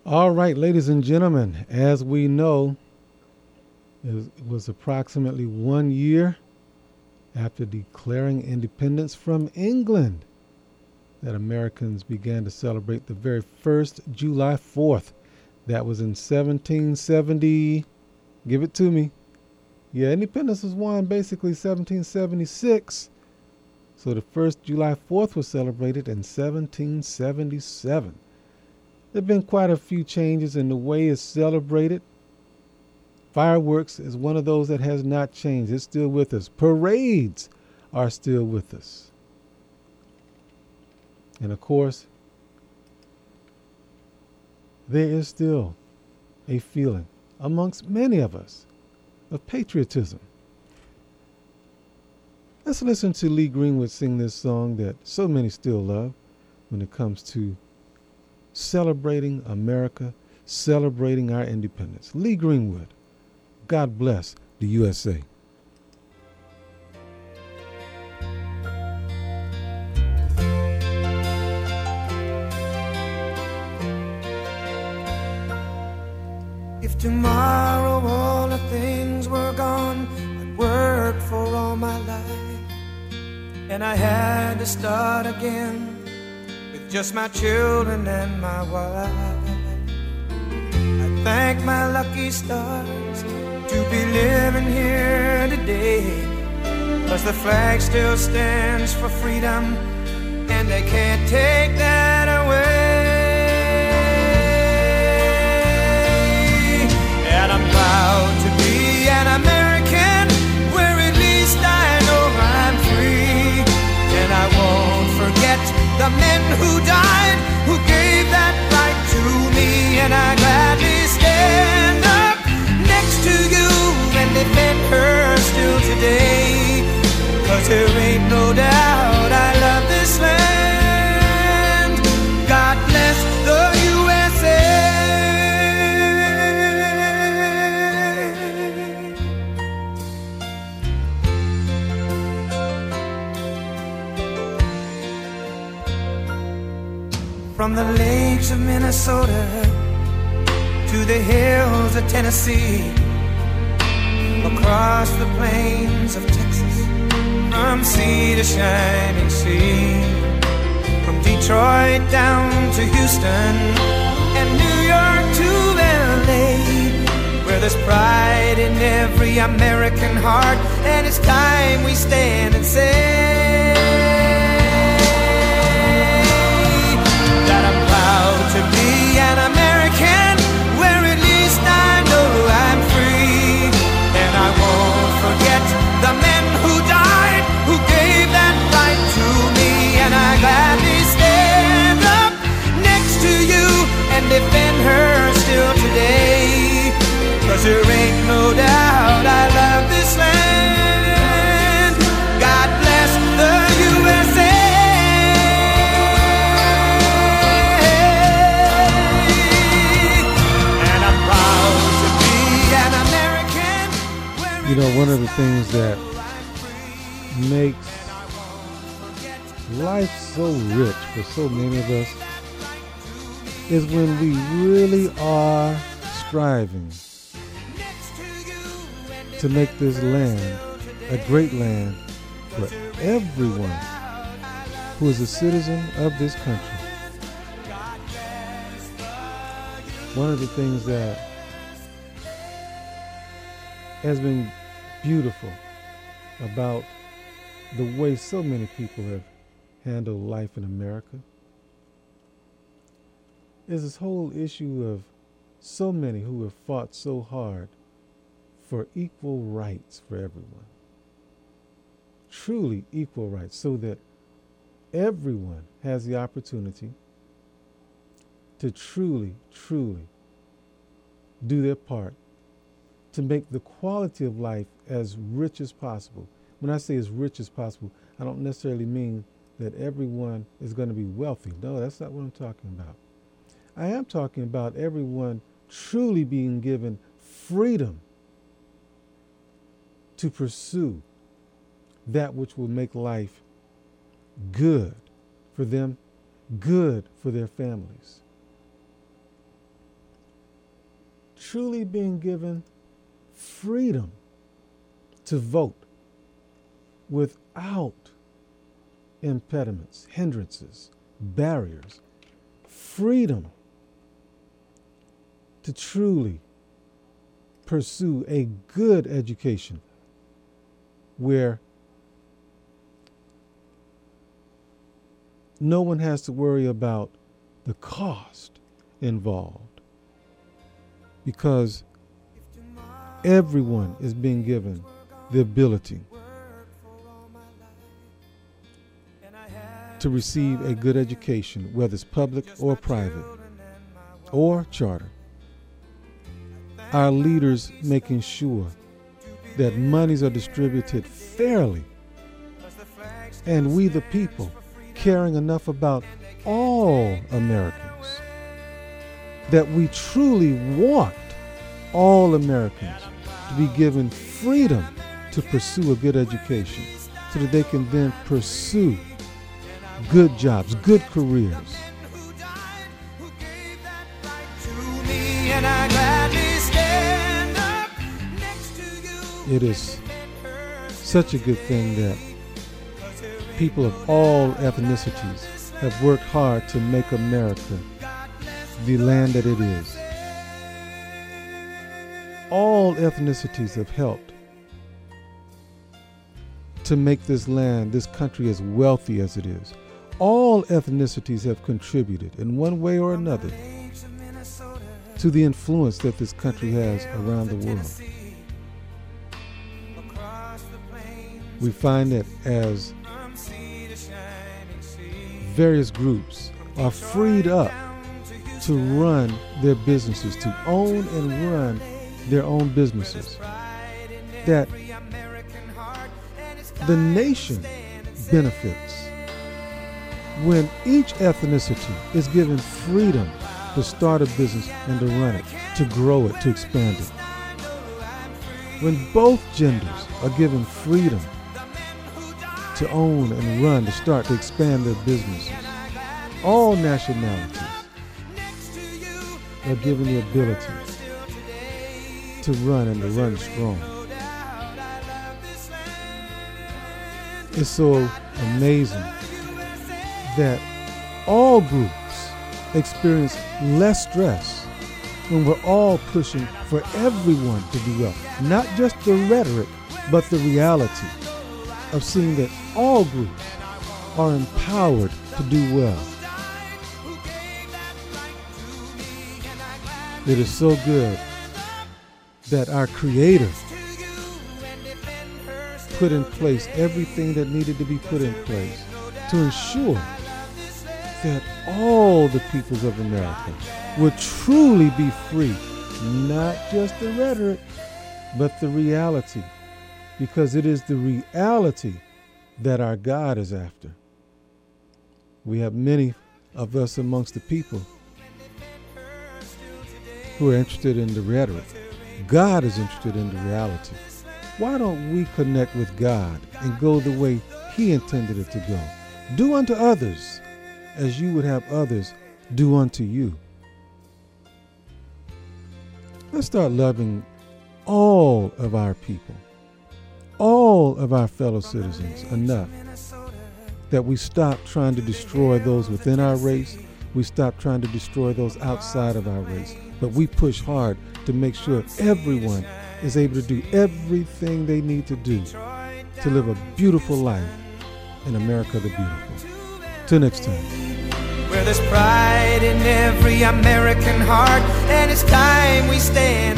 All right, ladies and gentlemen, as we know, it was approximately 1 year after declaring independence from England that Americans began to celebrate the very first July 4th. That was in 1770. Give it to me. Yeah, independence was won basically 1776. So the first July 4th was celebrated in 1777. There have been quite a few changes in the way it's celebrated. Fireworks is one of those that has not changed. It's still with us. Parades are still with us. And of course, there is still a feeling amongst many of us of patriotism. Let's listen to Lee Greenwood sing this song that so many still love when it comes to celebrating America, celebrating our independence. Lee Greenwood, God bless the USA. If tomorrow all the things were gone I'd worked for all my life, and I had to start again with just my children and my wife, I thank my lucky stars to be living here today, 'cause the flag still stands for freedom and they can't take that away. And I'm proud to be an American, where at least I know I'm free. And I won't forget the men who died, who gave that right to me. And I gladly stand up next to you and defend her still today, 'cause there ain't no doubt I love this land. God bless the USA. From the lakes of Minnesota to the hills of Tennessee, across the plains of Texas, from sea to shining sea, from Detroit down to Houston and New York to LA, where there's pride in every American heart, and it's time we stand and say that I'm proud to be an American, where at least I know I'm free. And I won't forget the men who died, who gave that right to me. And I gladly stand up next to you and defend her still today, 'cause there ain't no doubt I love this land. God bless the USA. You know, one of the things that makes life so rich for so many of us is when we really are striving to make this land a great land for everyone who is a citizen of this country. One of the things that has been beautiful about the way so many people have handled life in America is this whole issue of so many who have fought so hard for equal rights for everyone. Truly equal rights, so that everyone has the opportunity to truly do their part to make the quality of life as rich as possible. When I say as rich as possible, I don't necessarily mean that everyone is going to be wealthy. No, that's not what I'm talking about. I am talking about everyone truly being given freedom to pursue that which will make life good for them, good for their families. truly being given freedom to vote without impediments, hindrances, barriers, freedom to truly pursue a good education where no one has to worry about the cost involved, because everyone is being given the ability to receive a good education, whether it's public or private or charter. Our leaders making sure that monies are distributed fairly, and we the people caring enough about all Americans that we truly want all Americans to be given freedom to pursue a good education so that they can then pursue good jobs, good careers. It is such a good thing that people of all ethnicities have worked hard to make America the land that it is. All ethnicities have helped to make this land, this country, as wealthy as it is. All ethnicities have contributed in one way or another to the influence that this country has around the world. We find that as various groups are freed up to run their businesses, to own and run their own businesses, that the nation benefits when each ethnicity is given freedom to start a business and to run it, to grow it, to expand it. When both genders are given freedom to own and run, to start, to expand their businesses, all nationalities are given the ability to run and to run strong. It's so amazing that all groups experience less stress when we're all pushing for everyone to do well. Not just the rhetoric, but the reality of seeing that all groups are empowered to do well. It is so good that our Creator put in place everything that needed to be put in place to ensure that all the peoples of America would truly be free. Not just the rhetoric, but the reality. Because it is the reality that our God is after. We have many of us amongst the people who are interested in the rhetoric. God is interested in the reality. Why don't we connect with God and go the way He intended it to go? Do unto others as you would have others do unto you. Let's start loving all of our people, all of our fellow citizens enough that we stop trying to destroy those within our race. We stop trying to destroy those outside of our race. But we push hard to make sure everyone is able to do everything they need to do to live a beautiful life in America the Beautiful. Till next time. Where there's pride in every American heart, and it's time we stand